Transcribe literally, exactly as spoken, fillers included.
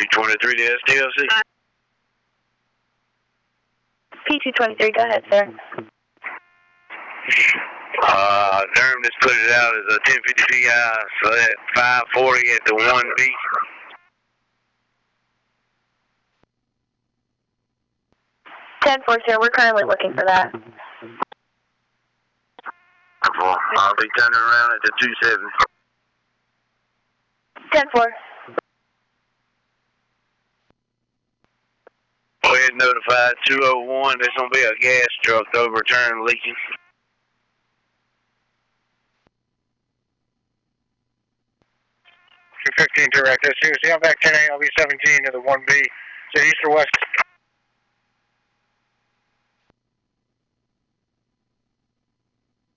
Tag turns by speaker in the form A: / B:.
A: two twenty-three to S T L C.
B: P two twenty-three, go ahead, sir.
A: Uh, Durham just put it out as a ten fifty P I, so that five forty at the one B.
B: ten four, sir, we're currently looking for that.
A: I'll be turning around at the two seventy.
B: ten four.
A: Go ahead and notify two oh one, there's going to be a gas truck overturned leaking.
C: two fifteen direct, S C, I'm back ten A, I'll be seventeen to the one B. Is it east or west?